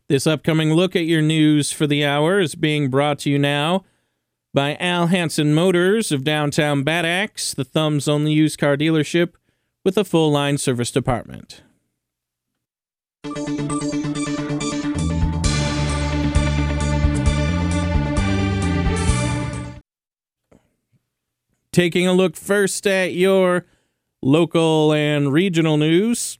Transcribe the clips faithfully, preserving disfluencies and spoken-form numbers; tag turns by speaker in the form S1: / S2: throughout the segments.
S1: This upcoming look at your news for the hour is being brought to you now by Al Hansen Motors of downtown Bad Axe, the Thumb's only used car dealership with a full-line service department. Taking a look first at your local and regional news.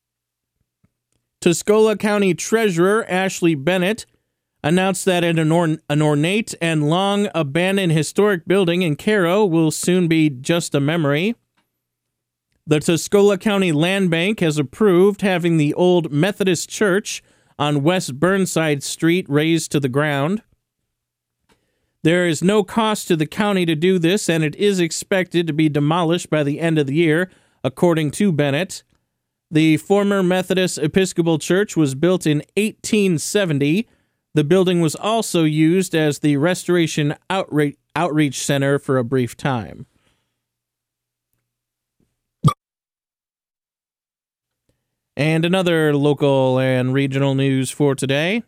S1: Tuscola County Treasurer Ashley Bennett announced that an, or- an ornate and long-abandoned historic building in Cairo will soon be just a memory. The Tuscola County Land Bank has approved having the old Methodist Church on West Burnside Street razed to the ground. There is no cost to the county to do this, and it is expected to be demolished by the end of the year, according to Bennett. The former Methodist Episcopal Church was built in eighteen seventy. The building was also used as the Restoration Outreach, Outreach Center for a brief time. And another local and regional news for today.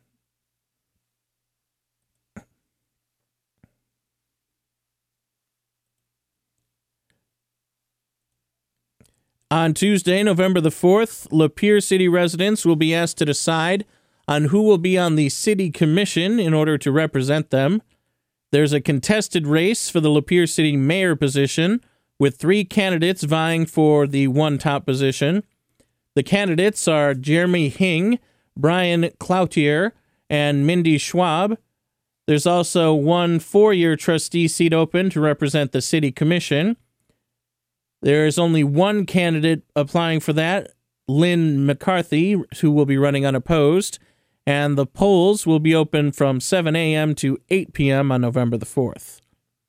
S1: On Tuesday, November the fourth, Lapeer City residents will be asked to decide on who will be on the city commission in order to represent them. There's a contested race for the Lapeer City mayor position, with three candidates vying for the one top position. The candidates are Jeremy Hing, Brian Cloutier, and Mindy Schwab. There's also one four-year trustee seat open to represent the city commission. There is only one candidate applying for that, Lynn McCarthy, who will be running unopposed, and the polls will be open from seven a.m. to eight p.m. on November the fourth.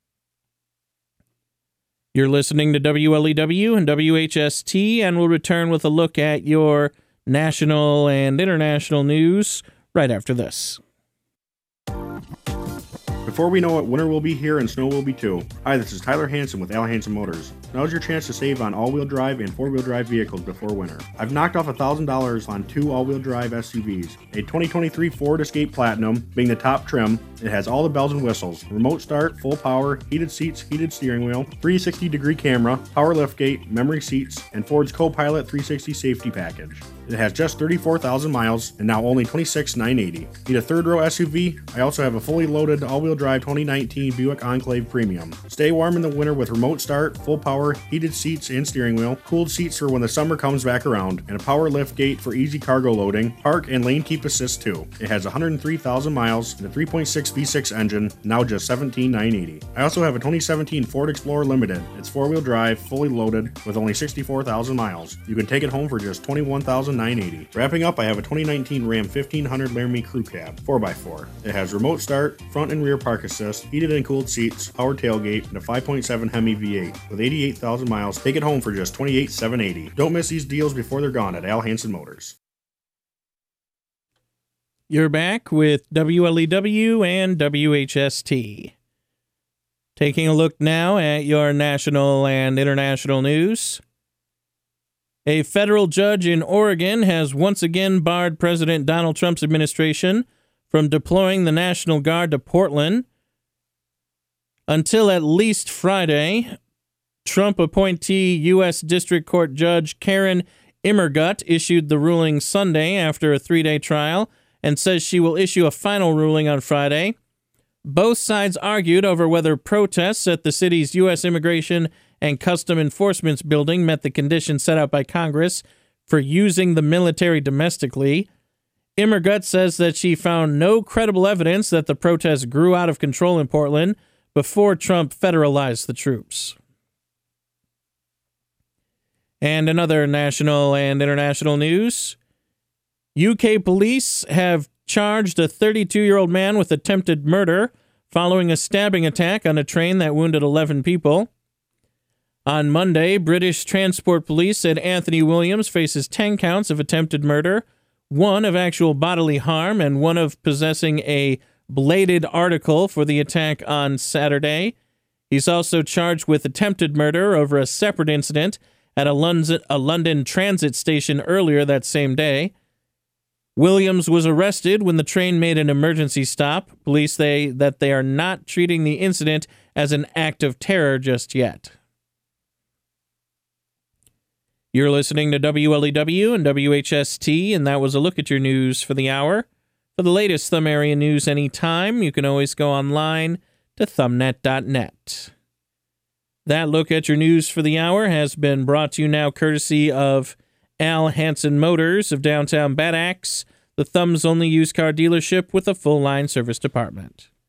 S1: You're listening to W L E W and W H S T, and we'll return with a look at your national and international news right after this.
S2: Before we know it, winter will be here and snow will be too. Hi, this is Tyler Hansen with Al Hansen Motors. Now's your chance to save on all-wheel drive and four-wheel drive vehicles before winter. I've knocked off one thousand dollars on two all-wheel drive S U Vs. A twenty twenty-three Ford Escape Platinum, being the top trim, it has all the bells and whistles. Remote start, full power, heated seats, heated steering wheel, three sixty degree camera, power liftgate, memory seats, and Ford's Copilot three sixty safety package. It has just thirty-four thousand miles and now only twenty-six thousand nine hundred eighty dollars. Need a third row S U V? I also have a fully loaded all-wheel drive twenty nineteen Buick Enclave Premium. Stay warm in the winter with remote start, full power, heated seats and steering wheel, cooled seats for when the summer comes back around, and a power lift gate for easy cargo loading, park and lane keep assist too. It has one hundred three thousand miles and a three point six V six engine, now just seventeen thousand nine hundred eighty dollars. I also have a twenty seventeen Ford Explorer Limited. It's four-wheel drive, fully loaded, with only sixty-four thousand miles. You can take it home for just twenty-one thousand nine hundred eighty dollars. Wrapping up, I have a twenty nineteen Ram fifteen hundred Laramie Crew Cab, four by four. It has remote start, front and rear park assist, heated and cooled seats, power tailgate, and a five point seven Hemi V eight. With eighty-eight thousand miles, take it home for just twenty-eight thousand seven hundred eighty dollars. Don't miss these deals before they're gone at Al Hansen Motors.
S1: You're back with W L E W and W H S T. Taking a look now at your national and international news. A federal judge in Oregon has once again barred President Donald Trump's administration from deploying the National Guard to Portland until at least Friday. Trump appointee U S District Court Judge Karen Immergut issued the ruling Sunday after a three-day trial and says she will issue a final ruling on Friday. Both sides argued over whether protests at the city's U S Immigration and Custom Enforcement building met the conditions set out by Congress for using the military domestically. Immergut says that she found no credible evidence that the protests grew out of control in Portland before Trump federalized the troops. And another national and international news. U K police have charged a thirty-two-year-old man with attempted murder following a stabbing attack on a train that wounded eleven people. On Monday, British Transport Police said Anthony Williams faces ten counts of attempted murder, one of actual bodily harm, and one of possessing a bladed article for the attack on Saturday. He's also charged with attempted murder over a separate incident at a London, a London transit station earlier that same day. Williams was arrested when the train made an emergency stop. Police say that they are not treating the incident as an act of terror just yet. You're listening to W L E W and W H S T, and that was a look at your news for the hour. For the latest Thumb Area news anytime, you can always go online to thumbnet dot net. That look at your news for the hour has been brought to you now courtesy of Al Hansen Motors of downtown Bad Axe, the Thumb's only used car dealership with a full-line service department.